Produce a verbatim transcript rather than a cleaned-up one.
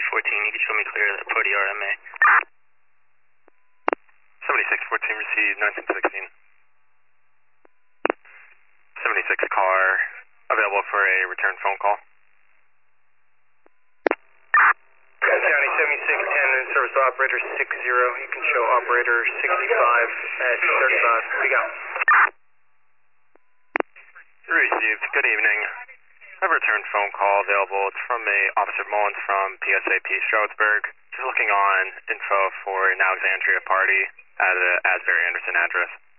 fourteen, you can show me clear of the Pody R M A. seventy-six fourteen received, nineteen sixteen. seventy-six car, available for a return phone call. County seventy-six ten, service to operator six zero. You can show operator sixty-five at thirty-five. We got. Received. Good evening. I have a return phone call available. It's from a Officer Mullins from P S A P Stroudsburg. Just looking on info for an Alexandria party at a Asbury Anderson address.